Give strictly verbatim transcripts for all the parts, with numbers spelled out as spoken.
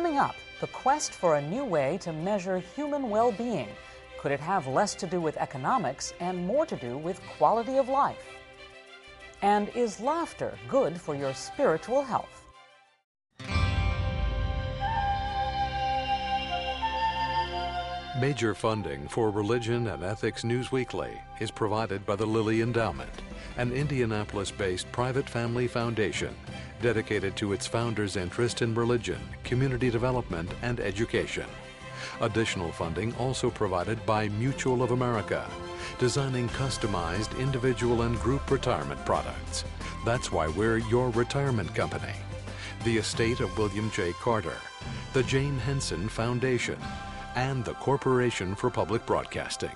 Coming up, the quest for a new way to measure human well-being. Could it have less to do with economics and more to do with quality of life? And is laughter good for your spiritual health? Major funding for Religion and Ethics News Weekly is provided by the Lilly Endowment, an Indianapolis-based private family foundation dedicated to its founders' interest in religion, community development, and education. Additional funding also provided by Mutual of America, designing customized individual and group retirement products. That's why we're your retirement company. The estate of William J. Carter, the Jane Henson Foundation, and the Corporation for Public Broadcasting.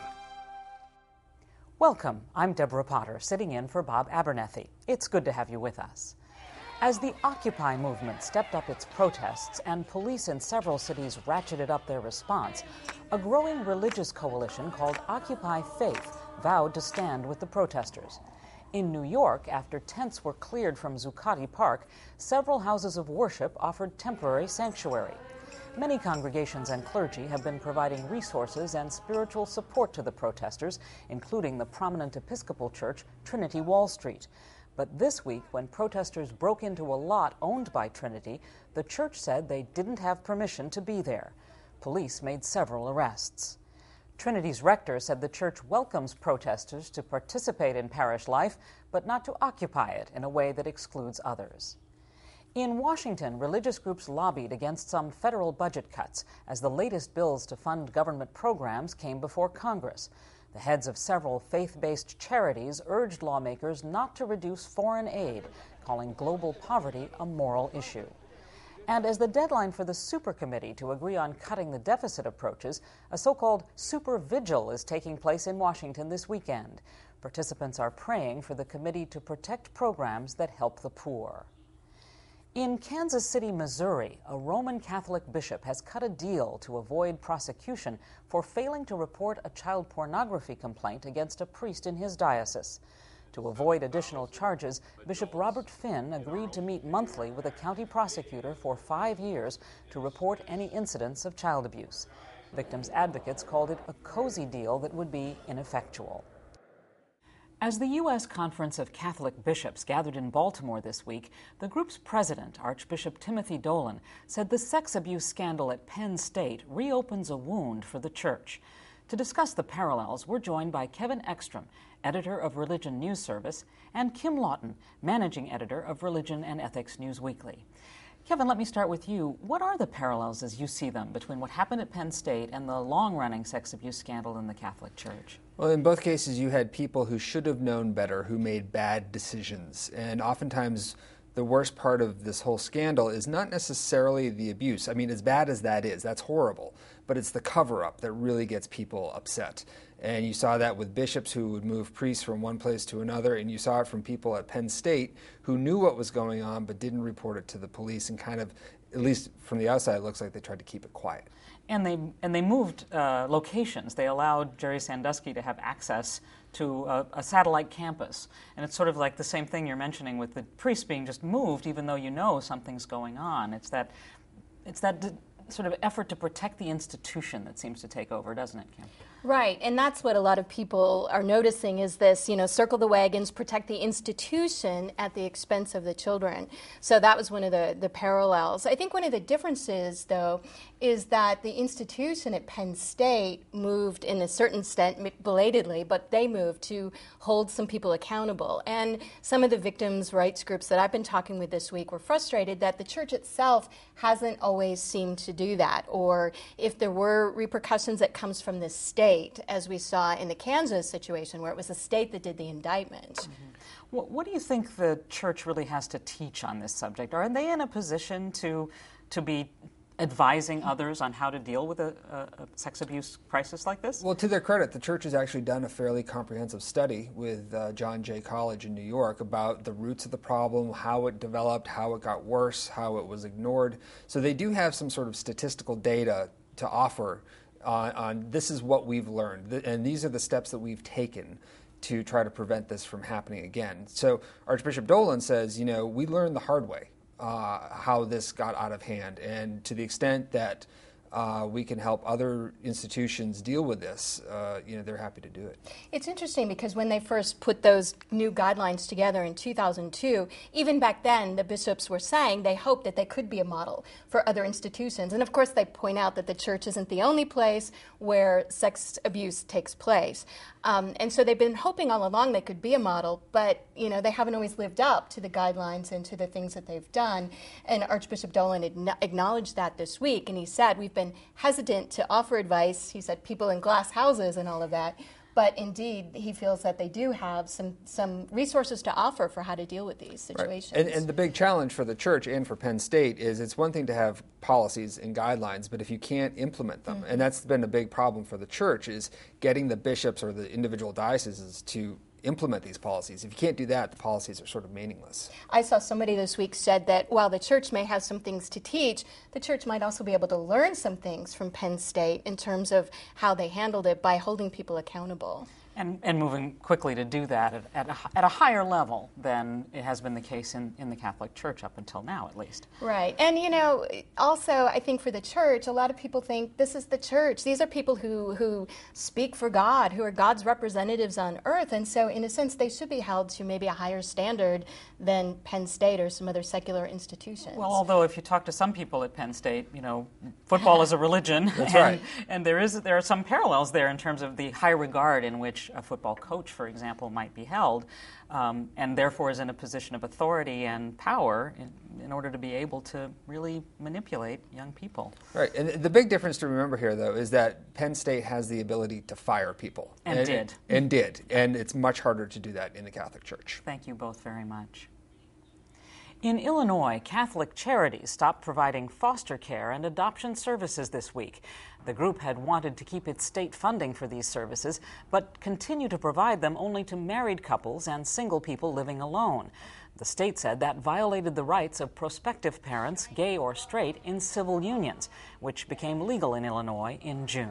Welcome. I'm Deborah Potter, sitting in for Bob Abernethy. It's good to have you with us. As the Occupy movement stepped up its protests and police in several cities ratcheted up their response, a growing religious coalition called Occupy Faith vowed to stand with the protesters. In New York, after tents were cleared from Zuccotti Park, several houses of worship offered temporary sanctuary. Many congregations and clergy have been providing resources and spiritual support to the protesters, including the prominent Episcopal church, Trinity Wall Street. But this week, when protesters broke into a lot owned by Trinity, the church said they didn't have permission to be there. Police made several arrests. Trinity's rector said the church welcomes protesters to participate in parish life, but not to occupy it in a way that excludes others. In Washington, religious groups lobbied against some federal budget cuts as the latest bills to fund government programs came before Congress. The heads of several faith-based charities urged lawmakers not to reduce foreign aid, calling global poverty a moral issue. And as the deadline for the Super Committee to agree on cutting the deficit approaches, a so-called Super Vigil is taking place in Washington this weekend. Participants are praying for the committee to protect programs that help the poor. In Kansas City, Missouri, a Roman Catholic bishop has cut a deal to avoid prosecution for failing to report a child pornography complaint against a priest in his diocese. To avoid additional charges, Bishop Robert Finn agreed to meet monthly with a county prosecutor for five years to report any incidents of child abuse. Victims' advocates called it a cozy deal that would be ineffectual. As the U S Conference of Catholic Bishops gathered in Baltimore this week, the group's president, Archbishop Timothy Dolan, said the sex abuse scandal at Penn State reopens a wound for the church. To discuss the parallels, we're joined by Kevin Ekstrom, editor of Religion News Service, and Kim Lawton, managing editor of Religion and Ethics News Weekly. Kevin, let me start with you. What are the parallels, as you see them, between what happened at Penn State and the long-running sex abuse scandal in the Catholic Church? Well, in both cases, you had people who should have known better, who made bad decisions. And oftentimes, the worst part of this whole scandal is not necessarily the abuse. I mean, as bad as that is, that's horrible. But it's the cover-up that really gets people upset. And you saw that with bishops who would move priests from one place to another, and you saw it from people at Penn State who knew what was going on but didn't report it to the police, and kind of, at least from the outside, it looks like they tried to keep it quiet. And they and they moved uh, locations. They allowed Jerry Sandusky to have access to a, a satellite campus. And it's sort of like the same thing you're mentioning with the priests being just moved, even though you know something's going on. It's that, it's that d- sort of effort to protect the institution that seems to take over, doesn't it, Kim? Right, and that's what a lot of people are noticing is this, you know, circle the wagons, protect the institution at the expense of the children. So that was one of the, the parallels. I think one of the differences, though, is that the institution at Penn State moved in a certain extent, belatedly, but they moved to hold some people accountable. And some of the victims' rights groups that I've been talking with this week were frustrated that the church itself hasn't always seemed to do that, or if there were repercussions that comes from the state, as we saw in the Kansas situation where it was the state that did the indictment. Mm-hmm. What, what do you think the church really has to teach on this subject? Are they in a position to to be advising others on how to deal with a, a, a sex abuse crisis like this? Well, to their credit, the church has actually done a fairly comprehensive study with uh, John Jay College in New York about the roots of the problem, how it developed, how it got worse, how it was ignored. So they do have some sort of statistical data to offer on, on this is what we've learned, and these are the steps that we've taken to try to prevent this from happening again. So Archbishop Dolan says, you know, we learned the hard way. uh, how this got out of hand. And to the extent that uh, we can help other institutions deal with this, uh, you know, they're happy to do it. It's interesting because when they first put those new guidelines together in two thousand two, even back then the bishops were saying they hoped that they could be a model for other institutions. And of course they point out that the church isn't the only place where sex abuse takes place. Um, and so they've been hoping all along they could be a model, but you know they haven't always lived up to the guidelines and to the things that they've done. And Archbishop Dolan acknowledged that this week, and he said we've been hesitant to offer advice. He said people in glass houses and all of that. But indeed, he feels that they do have some, some resources to offer for how to deal with these situations. Right. And, and the big challenge for the church and for Penn State is it's one thing to have policies and guidelines, but if you can't implement them, mm-hmm. and that's been a big problem for the church, is getting the bishops or the individual dioceses to implement these policies. If you can't do that, the policies are sort of meaningless. I saw somebody this week said that while the church may have some things to teach, the church might also be able to learn some things from Penn State in terms of how they handled it by holding people accountable. And, and moving quickly to do that at, at, a, at a higher level than it has been the case in, in the Catholic Church up until now, at least. Right. And, you know, also, I think for the church, a lot of people think this is the church. These are people who, who speak for God, who are God's representatives on earth. And so, in a sense, they should be held to maybe a higher standard than Penn State or some other secular institutions. Well, although if you talk to some people at Penn State, you know, football is a religion. That's and, right. And there is there are some parallels there in terms of the high regard in which a football coach, for example, might be held, um, and therefore is in a position of authority and power in, in order to be able to really manipulate young people. Right, and the big difference to remember here, though, is that Penn State has the ability to fire people. And, and did. And did, and it's much harder to do that in the Catholic Church. Thank you both very much. In Illinois, Catholic Charities stopped providing foster care and adoption services this week. The group had wanted to keep its state funding for these services, but continue to provide them only to married couples and single people living alone. The state said that violated the rights of prospective parents, gay or straight, in civil unions, which became legal in Illinois in June.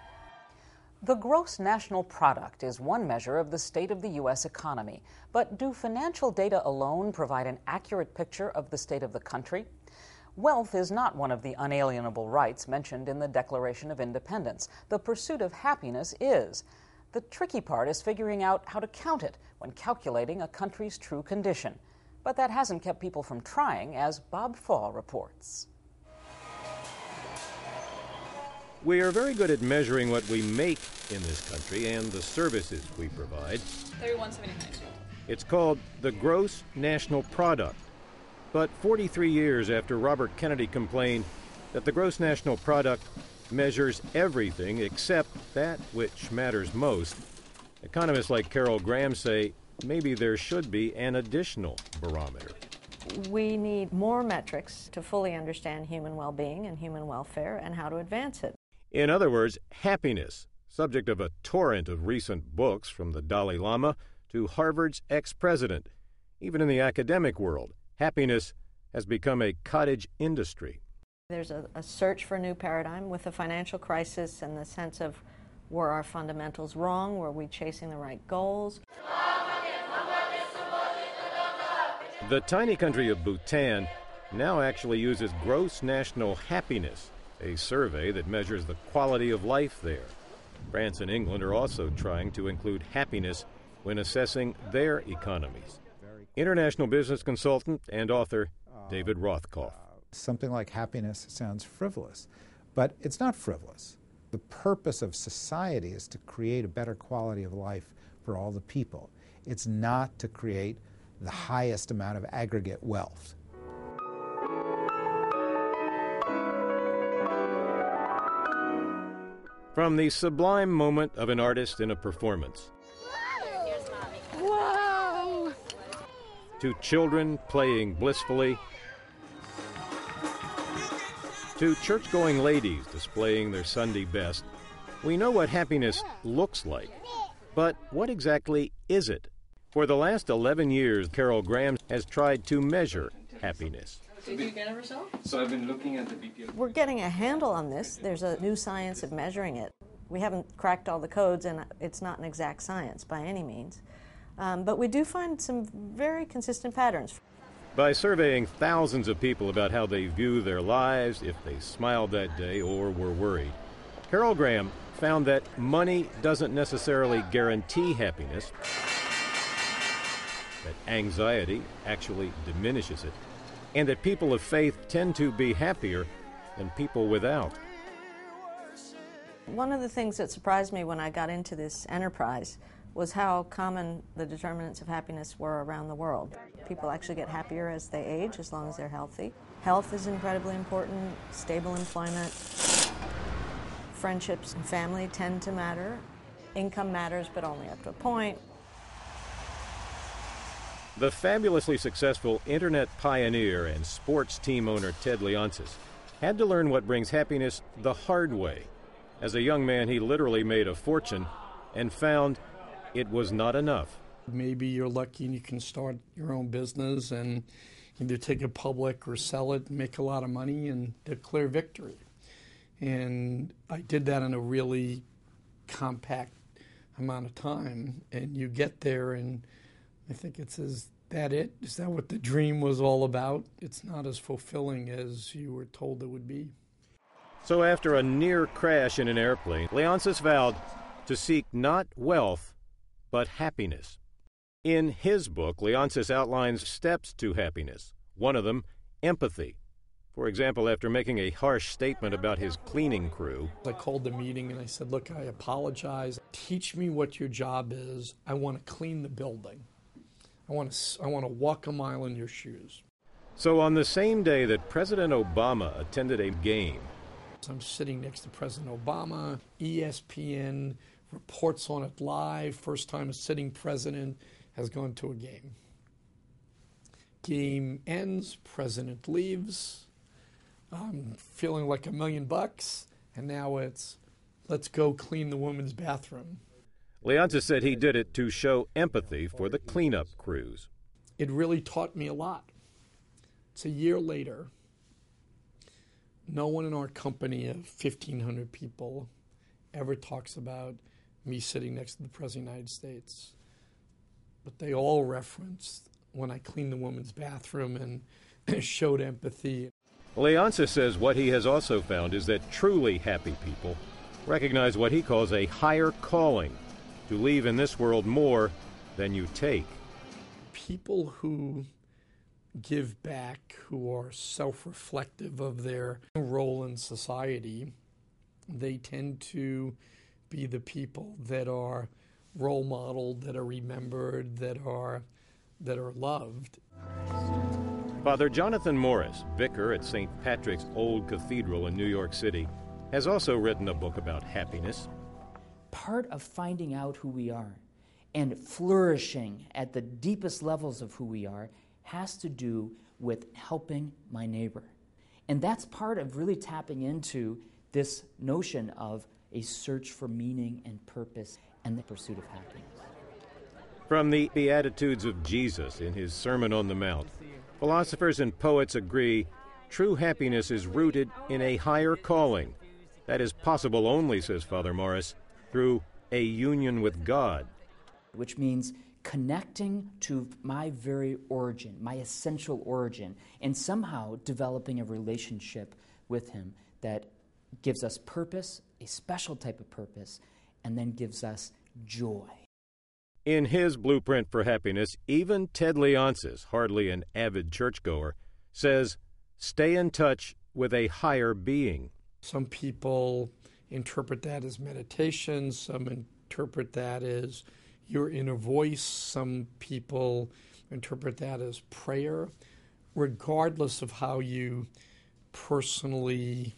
The gross national product is one measure of the state of the U S economy, but do financial data alone provide an accurate picture of the state of the country? Wealth is not one of the unalienable rights mentioned in the Declaration of Independence. The pursuit of happiness is. The tricky part is figuring out how to count it when calculating a country's true condition. But that hasn't kept people from trying, as Bob Fall reports. We are very good at measuring what we make in this country and the services we provide. thirty-one seventy-nine. It's called the gross national product. But forty-three years after Robert Kennedy complained that the gross national product measures everything except that which matters most, economists like Carol Graham say maybe there should be an additional barometer. We need more metrics to fully understand human well-being and human welfare and how to advance it. In other words, happiness, subject of a torrent of recent books from the Dalai Lama to Harvard's ex-president. Even in the academic world, happiness has become a cottage industry. There's a, a search for a new paradigm with the financial crisis and the sense of were our fundamentals wrong? Were we chasing the right goals? The tiny country of Bhutan now actually uses gross national happiness, a survey that measures the quality of life there. France and England are also trying to include happiness when assessing their economies. International business consultant and author David Rothkopf. Something like happiness sounds frivolous, but it's not frivolous. The purpose of society is to create a better quality of life for all the people. It's not to create the highest amount of aggregate wealth. From the sublime moment of an artist in a performance, Whoa! to children playing blissfully, to church-going ladies displaying their Sunday best, we know what happiness looks like. But what exactly is it? For the last eleven years, Carol Graham has tried to measure happiness. Did you get a result? So I've been looking at the B P L. We're getting a handle on this. There's a new science of measuring it. We haven't cracked all the codes, and it's not an exact science by any means. Um, but we do find some very consistent patterns. By surveying thousands of people about how they view their lives, if they smiled that day or were worried, Carol Graham found that money doesn't necessarily guarantee happiness, that anxiety actually diminishes it, and that people of faith tend to be happier than people without. One of the things that surprised me when I got into this enterprise was how common the determinants of happiness were around the world. People actually get happier as they age, as long as they're healthy. Health is incredibly important, stable employment, friendships and family tend to matter. Income matters, but only up to a point. The fabulously successful internet pioneer and sports team owner Ted Leonsis had to learn what brings happiness the hard way. As a young man, he literally made a fortune and found it was not enough. Maybe you're lucky and you can start your own business and either take it public or sell it and make a lot of money and declare victory. And I did that in a really compact amount of time. And you get there and I think it's, is that it? Is that what the dream was all about? It's not as fulfilling as you were told it would be. So after a near crash in an airplane, Leonsis vowed to seek not wealth, but happiness. In his book, Leonsis outlines steps to happiness. One of them, empathy. For example, after making a harsh statement about his cleaning crew, I called the meeting and I said, look, I apologize. Teach me what your job is. I want to clean the building. I want to, I want to walk a mile in your shoes. So on the same day that President Obama attended a game, I'm sitting next to President Obama. E S P N reports on it live. First time a sitting president has gone to a game. Game ends, president leaves. I'm feeling like a million bucks, and now it's, let's go clean the women's bathroom. Leonsis said he did it to show empathy for the cleanup crews. It really taught me a lot. It's a year later. No one in our company of fifteen hundred people ever talks about me sitting next to the President of the United States. But they all referenced when I cleaned the women's bathroom and showed empathy. Leonsis says what he has also found is that truly happy people recognize what he calls a higher calling, to leave in this world more than you take. People who give back, who are self-reflective of their role in society, they tend to be the people that are role modeled, that are remembered, that are that are loved. Father Jonathan Morris, vicar at Saint Patrick's Old Cathedral in New York City, has also written a book about happiness. Part of finding out who we are and flourishing at the deepest levels of who we are has to do with helping my neighbor. And that's part of really tapping into this notion of a search for meaning and purpose and the pursuit of happiness. From the Beatitudes of Jesus in his Sermon on the Mount, philosophers and poets agree true happiness is rooted in a higher calling. That is possible only, says Father Morris, through a union with God. Which means connecting to my very origin, my essential origin, and somehow developing a relationship with him that gives us purpose, a special type of purpose, and then gives us joy. In his blueprint for happiness, even Ted Leonsis, hardly an avid churchgoer, says, stay in touch with a higher being. Some people interpret that as meditation, some interpret that as your inner voice, some people interpret that as prayer. Regardless of how you personally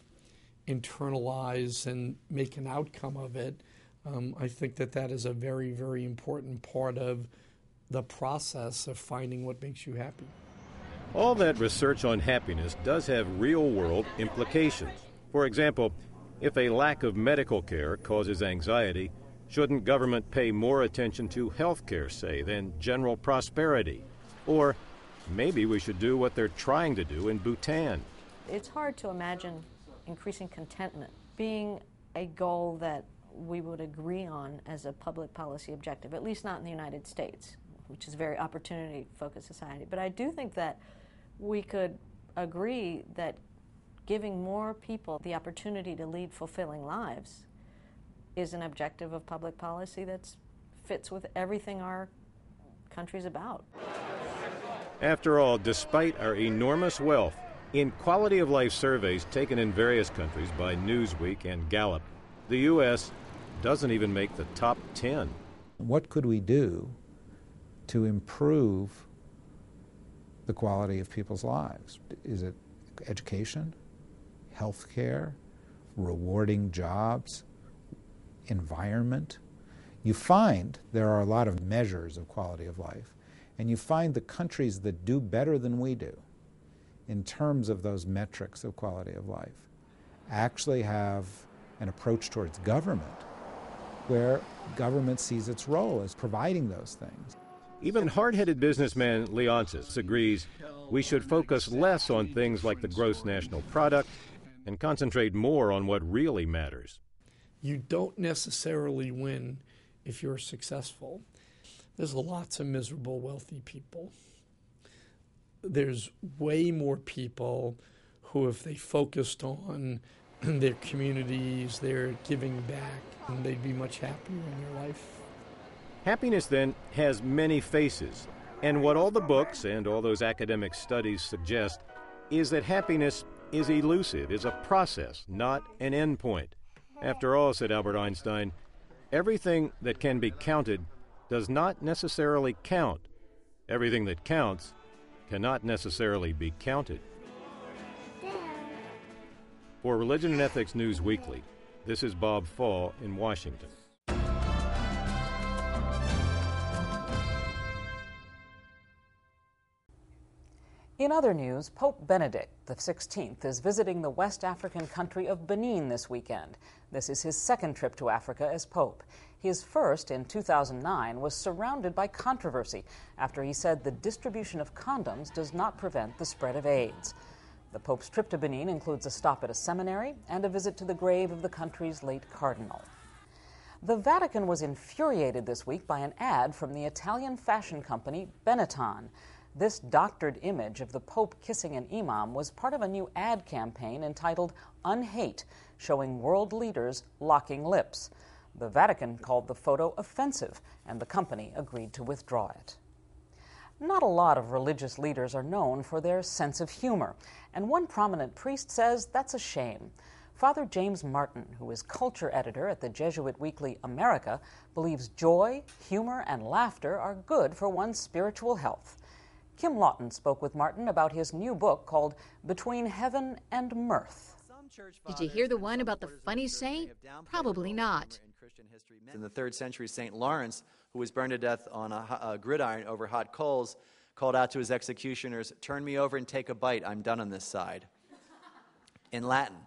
internalize and make an outcome of it, um, I think that that is a very, very important part of the process of finding what makes you happy. All that research on happiness does have real-world implications. For example, if a lack of medical care causes anxiety, shouldn't government pay more attention to health care, say, than general prosperity? Or maybe we should do what they're trying to do in Bhutan. It's hard to imagine increasing contentment being a goal that we would agree on as a public policy objective, at least not in the United States, which is a very opportunity-focused society. But I do think that we could agree that giving more people the opportunity to lead fulfilling lives is an objective of public policy that fits with everything our country's about. After all, despite our enormous wealth, in quality of life surveys taken in various countries by Newsweek and Gallup, the U S doesn't even make the top ten. What could we do to improve the quality of people's lives? Is it education, health care, rewarding jobs, environment? You find there are a lot of measures of quality of life, and you find the countries that do better than we do in terms of those metrics of quality of life actually have an approach towards government where government sees its role as providing those things. Even hard-headed businessman Leonsis agrees we should focus less on things like the gross national product and concentrate more on what really matters. You don't necessarily win if you're successful. There's lots of miserable, wealthy people. There's way more people who, if they focused on their communities, their giving back, and they'd be much happier in their life. Happiness, then, has many faces, and what all the books and all those academic studies suggest is that happiness is elusive, is a process, not an endpoint. After all, said Albert Einstein, everything that can be counted does not necessarily count. Everything that counts cannot necessarily be counted. For Religion and Ethics News Weekly, this is Bob Fall in Washington. In other news, Pope Benedict the sixteenth is visiting the West African country of Benin this weekend. This is his second trip to Africa as Pope. His first, in two thousand nine, was surrounded by controversy after he said the distribution of condoms does not prevent the spread of AIDS. The Pope's trip to Benin includes a stop at a seminary and a visit to the grave of the country's late cardinal. The Vatican was infuriated this week by an ad from the Italian fashion company Benetton. This doctored image of the Pope kissing an imam was part of a new ad campaign entitled Unhate, showing world leaders locking lips. The Vatican called the photo offensive, and the company agreed to withdraw it. Not a lot of religious leaders are known for their sense of humor, and one prominent priest says that's a shame. Father James Martin, who is culture editor at the Jesuit weekly America, believes joy, humor, and laughter are good for one's spiritual health. Kim Lawton spoke with Martin about his new book called Between Heaven and Mirth. Did you hear the one about the funny saint? Probably not. In the third century, Saint Lawrence, who was burned to death on a, a gridiron over hot coals, called out to his executioners, "Turn me over and take a bite. I'm done on this side." In Latin.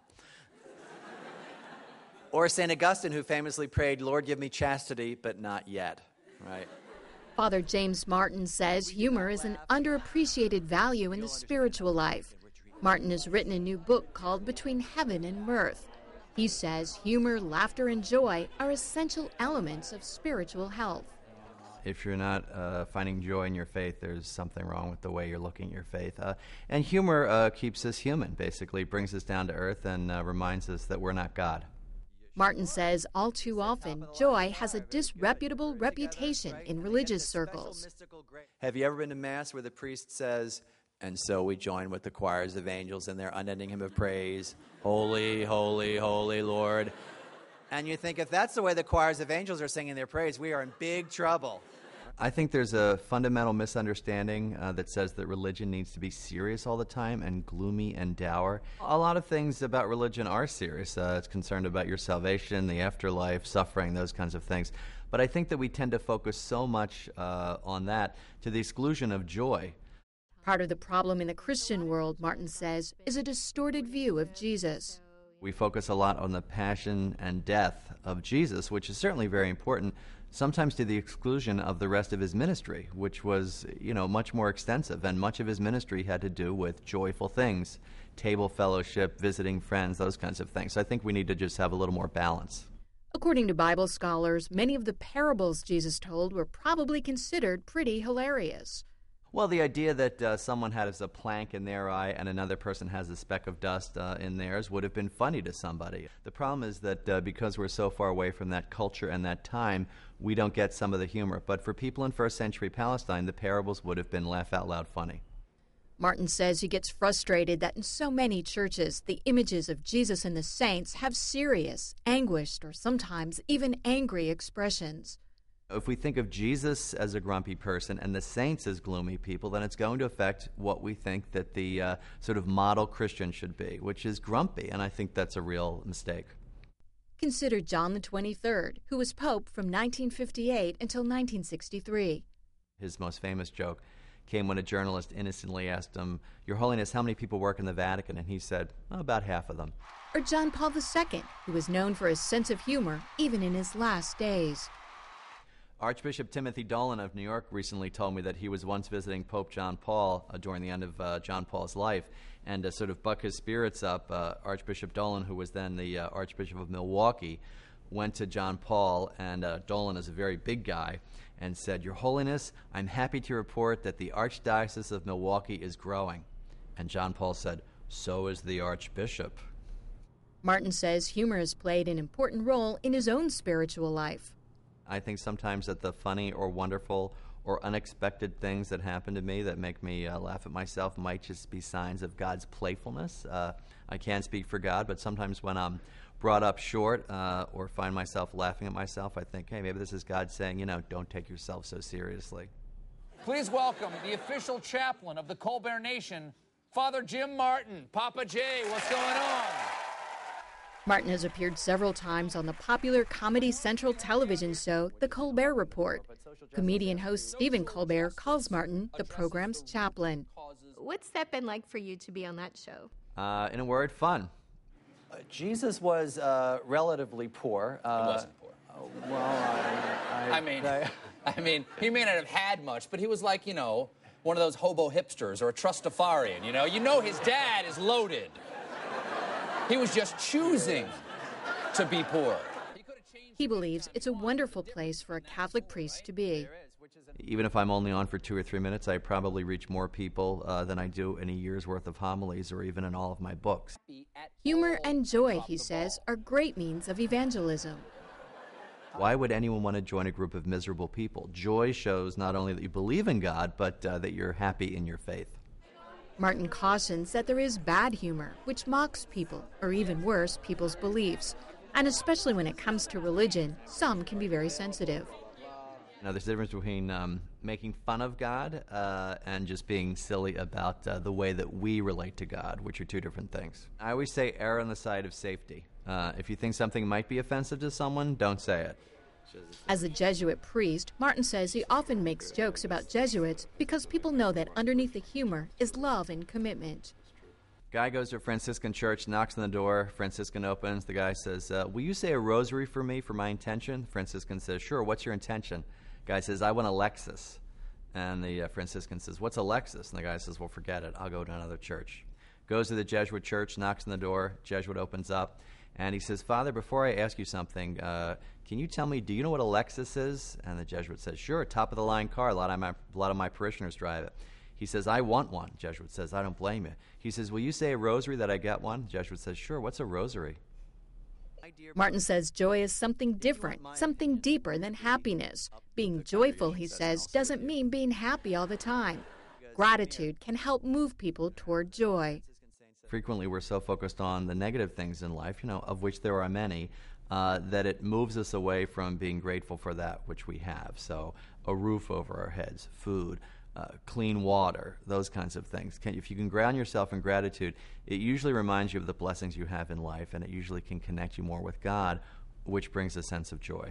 Or Saint Augustine, who famously prayed, "Lord, give me chastity, but not yet." Right? Father James Martin says humor is an underappreciated value in the spiritual life. Martin has written a new book called Between Heaven and Mirth. He says humor, laughter, and joy are essential elements of spiritual health. If you're not uh, finding joy in your faith, there's something wrong with the way you're looking at your faith. Uh, and humor uh, keeps us human, basically, brings us down to earth and uh, reminds us that we're not God. Martin says all too often, joy has a disreputable reputation in religious circles. Have you ever been to Mass where the priest says, "And so we join with the choirs of angels in their unending hymn of praise, holy, holy, holy Lord." And you think, if that's the way the choirs of angels are singing their praise, we are in big trouble. I think there's a fundamental misunderstanding uh, that says that religion needs to be serious all the time and gloomy and dour. A lot of things about religion are serious. Uh, it's concerned about your salvation, the afterlife, suffering, those kinds of things. But I think that we tend to focus so much uh, on that to the exclusion of joy. Part of the problem in the Christian world, Martin says, is a distorted view of Jesus. We focus a lot on the passion and death of Jesus, which is certainly very important, sometimes to the exclusion of the rest of his ministry, which was, you know, much more extensive, and much of his ministry had to do with joyful things, table fellowship, visiting friends, those kinds of things. So I think we need to just have a little more balance. According to Bible scholars, many of the parables Jesus told were probably considered pretty hilarious. Well, the idea that uh, someone has a plank in their eye and another person has a speck of dust uh, in theirs would have been funny to somebody. The problem is that uh, because we're so far away from that culture and that time, we don't get some of the humor. But for people in first century Palestine, the parables would have been laugh-out-loud funny. Martin says he gets frustrated that in so many churches, the images of Jesus and the saints have serious, anguished, or sometimes even angry expressions. If we think of Jesus as a grumpy person and the saints as gloomy people, then it's going to affect what we think that the uh, sort of model Christian should be, which is grumpy, and I think that's a real mistake. Consider John the twenty-third, who was Pope from nineteen fifty-eight until nineteen sixty-three. His most famous joke came when a journalist innocently asked him, "Your Holiness, how many people work in the Vatican?" And he said, oh, about half of them. Or John Paul the Second, who was known for his sense of humor even in his last days. Archbishop Timothy Dolan of New York recently told me that he was once visiting Pope John Paul uh, during the end of uh, John Paul's life, and to sort of buck his spirits up, uh, Archbishop Dolan, who was then the uh, Archbishop of Milwaukee, went to John Paul, and uh, Dolan is a very big guy, and said, "Your Holiness, I'm happy to report that the Archdiocese of Milwaukee is growing." And John Paul said, "So is the Archbishop." Martin says humor has played an important role in his own spiritual life. I think sometimes that the funny or wonderful or unexpected things that happen to me that make me uh, laugh at myself might just be signs of God's playfulness. Uh, I can't speak for God, but sometimes when I'm brought up short uh, or find myself laughing at myself, I think, hey, maybe this is God saying, you know, don't take yourself so seriously. Please welcome the official chaplain of the Colbert Nation, Father Jim Martin. Papa J, what's going on? Martin has appeared several times on the popular Comedy Central television show, The Colbert Report. Comedian host Stephen Colbert calls Martin the program's chaplain. What's that been like for you to be on that show? Uh, in a word, fun. Uh, Jesus was uh, relatively poor. Uh, he wasn't poor. Oh, well, I, I, I mean, I, I mean, he may not have had much, but he was like, you know, one of those hobo hipsters or a trustafarian, you know? You know his dad is loaded. He was just choosing to be poor. He believes it's a wonderful place for a Catholic priest to be. Even if I'm only on for two or three minutes, I probably reach more people uh, than I do in a year's worth of homilies or even in all of my books. Humor and joy, he says, are great means of evangelism. Why would anyone want to join a group of miserable people? Joy shows not only that you believe in God, but uh, that you're happy in your faith. Martin cautions that there is bad humor, which mocks people, or even worse, people's beliefs. And especially when it comes to religion, some can be very sensitive. Now, there's a difference between um, making fun of God uh, and just being silly about uh, the way that we relate to God, which are two different things. I always say err on the side of safety. Uh, if you think something might be offensive to someone, don't say it. As a Jesuit priest, Martin says he often makes jokes about Jesuits because people know that underneath the humor is love and commitment. Guy goes to a Franciscan church, knocks on the door. Franciscan opens. The guy says, uh, will you say a rosary for me for my intention? Franciscan says, sure. What's your intention? Guy says, I want a Lexus. And the uh, Franciscan says, what's a Lexus? And the guy says, well, forget it. I'll go to another church. Goes to the Jesuit church, knocks on the door. Jesuit opens up. And he says, Father, before I ask you something, uh, can you tell me, do you know what a Lexus is? And the Jesuit says, sure, top-of-the-line car. A lot of my, a lot of my parishioners drive it. He says, I want one. Jesuit says, I don't blame you. He says, will you say a rosary that I get one? Jesuit says, sure, what's a rosary? Martin says joy is something different, something deeper than happiness. Being joyful, he says, doesn't mean being happy all the time. Gratitude can help move people toward joy. Frequently, we're so focused on the negative things in life, you know, of which there are many, uh, that it moves us away from being grateful for that which we have. So a roof over our heads, food, uh, clean water, those kinds of things. Can, if you can ground yourself in gratitude, it usually reminds you of the blessings you have in life, and it usually can connect you more with God, which brings a sense of joy.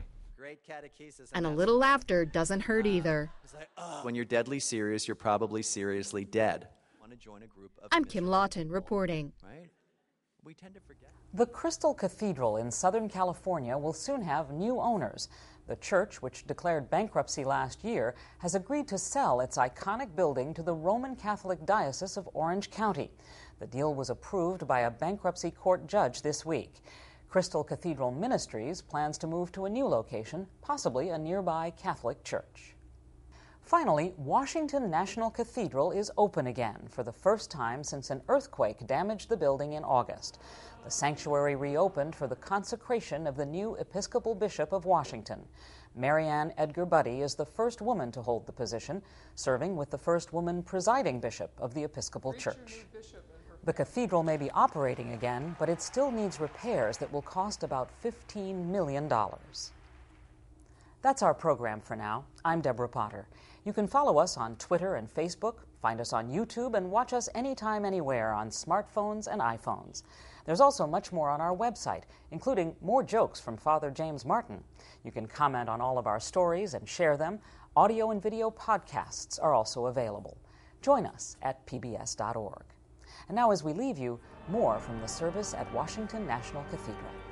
And a little laughter doesn't hurt either. When you're deadly serious, you're probably seriously dead. I'm Kim Lawton reporting. The Crystal Cathedral in Southern California will soon have new owners. The church, which declared bankruptcy last year, has agreed to sell its iconic building to the Roman Catholic Diocese of Orange County. The deal was approved by a bankruptcy court judge this week. Crystal Cathedral Ministries plans to move to a new location, possibly a nearby Catholic church. Finally, Washington National Cathedral is open again for the first time since an earthquake damaged the building in August. The sanctuary reopened for the consecration of the new Episcopal Bishop of Washington. Marianne Edgar Buddy is the first woman to hold the position, serving with the first woman presiding bishop of the Episcopal Church. The cathedral may be operating again, but it still needs repairs that will cost about fifteen million dollars. That's our program for now. I'm Deborah Potter. You can follow us on Twitter and Facebook, find us on YouTube, and watch us anytime, anywhere on smartphones and iPhones. There's also much more on our website, including more jokes from Father James Martin. You can comment on all of our stories and share them. Audio and video podcasts are also available. Join us at P B S dot org. And now, as we leave you, more from the service at Washington National Cathedral.